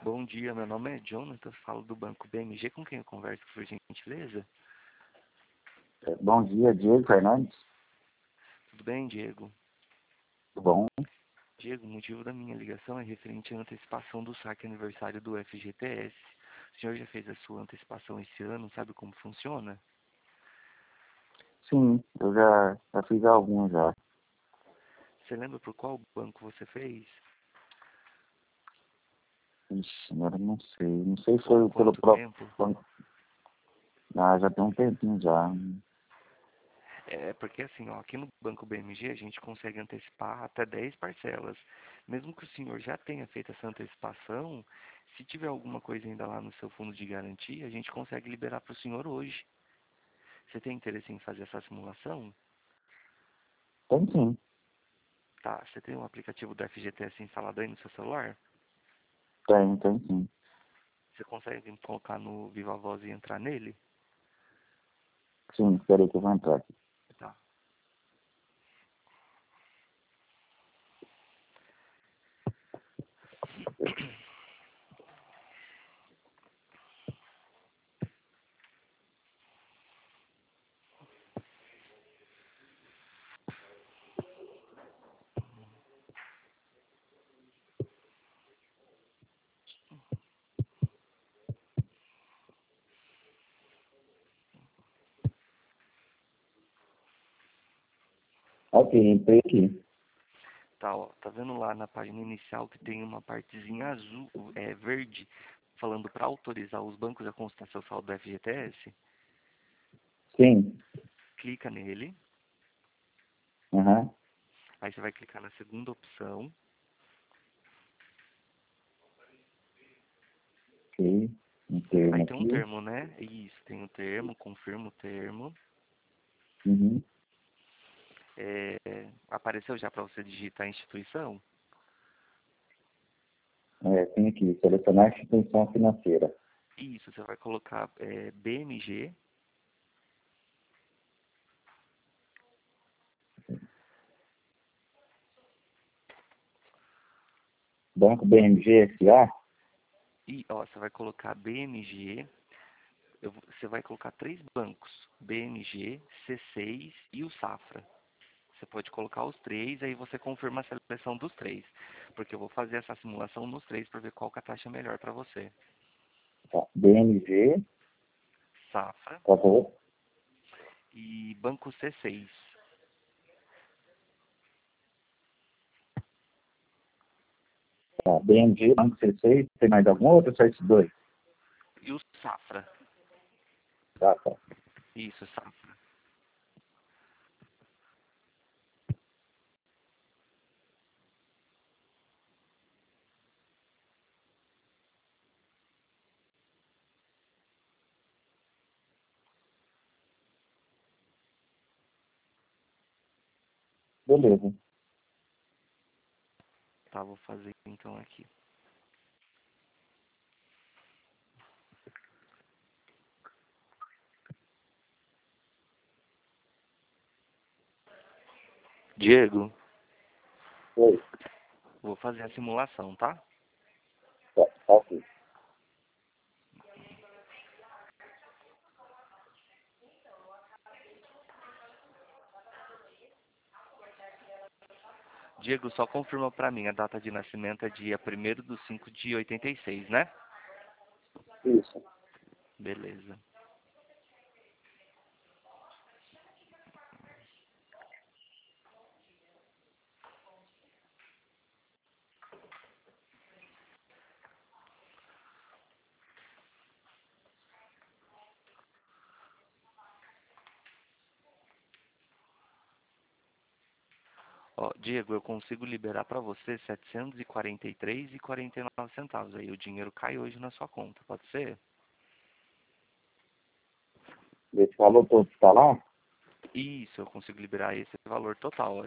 Bom dia, meu nome é Jonathan, falo do Banco BMG, com quem eu converso, por gentileza? Bom dia, Diego Fernandes. Tudo bem, Diego? Tudo bom? Diego, o motivo da minha ligação é referente à antecipação do saque aniversário do FGTS. O senhor já fez a sua antecipação esse ano, sabe como funciona? Sim, eu já fiz alguns já. Você lembra por qual banco você fez? Ixi, agora eu não sei. Não sei se Ou foi pelo quanto próprio tempo? banco. Ah, já tem um tempinho já. É porque assim, ó, aqui no Banco BMG a gente consegue antecipar até 10 parcelas. Mesmo que o senhor já tenha feito essa antecipação, se tiver alguma coisa ainda lá no seu fundo de garantia, a gente consegue liberar para o senhor hoje. Você tem interesse em fazer essa simulação? Tem sim. Tá, você tem um aplicativo do FGTS instalado aí no seu celular? Tem sim. Você consegue colocar no Viva Voz e entrar nele? Sim, espera aí que eu vou entrar aqui. Tá. Ok, entrei aqui. Tá, ó, tá vendo lá na página inicial que tem uma partezinha azul, verde, falando para autorizar os bancos a consultar seu saldo do FGTS? Sim. Clica nele, Aham. aí você vai clicar na segunda opção, Ok. Um termo aí tem um aqui. termo, né? Isso, tem um termo, confirma o termo. Uhum. Apareceu já para você digitar a instituição? Tem aqui. Selecionar instituição financeira. Isso, você vai colocar BMG, Banco BMG SA. e ó, você vai colocar BMG, você vai colocar três bancos, BMG, C6 e o Safra. Você pode colocar os três, aí você confirma a seleção dos três. Porque eu vou fazer essa simulação nos três para ver qual que é a taxa melhor para você. Tá. BMG. Safra Por favor. e Banco C6. Tá. BMG, Banco C6. Tem mais algum outro? Só esses dois? E o Safra. Tá, tá. Isso, Safra. Beleza. Tá, vou fazer então aqui. Diego, Oi. vou fazer a simulação, tá? Tá, tá aqui. Diego, só confirma pra mim, a data de nascimento é dia 1º de 5 de 86, né? Isso. Beleza. Ó, Diego, eu consigo liberar para você 743,49 centavos. Aí o dinheiro cai hoje na sua conta, pode ser? Esse valor todo está lá? Isso, eu consigo liberar esse valor total,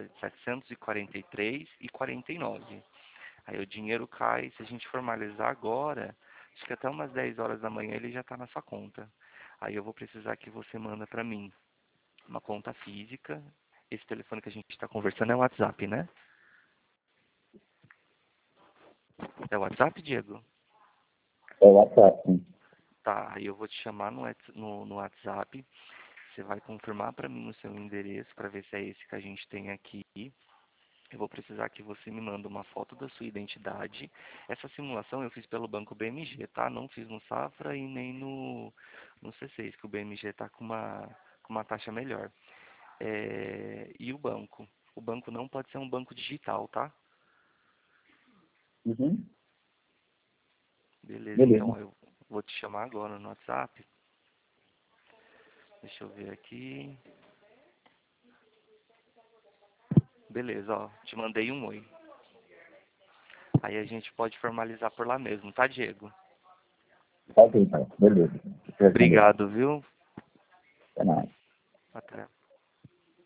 743,49. Aí o dinheiro cai, se a gente formalizar agora, acho que até umas 10 horas da manhã ele já está na sua conta. Aí eu vou precisar que você manda para mim uma conta física. Esse telefone que a gente está conversando é o WhatsApp, né? É o WhatsApp, Diego? É o WhatsApp, sim. Tá, aí eu vou te chamar no WhatsApp. Você vai confirmar para mim o seu endereço para ver se é esse que a gente tem aqui. Eu vou precisar que você me mande uma foto da sua identidade. Essa simulação eu fiz pelo banco BMG, tá? Não fiz no Safra e nem no C6, que o BMG está com uma taxa melhor. E o banco? O banco não pode ser um banco digital, tá? Uhum. Beleza, Beleza. então eu vou te chamar agora no WhatsApp. Deixa eu ver aqui. Beleza, ó, te mandei um oi. Aí a gente pode formalizar por lá mesmo, tá, Diego? Ok, então. Beleza. Deixa eu responder. Obrigado, viu? Até mais. Até.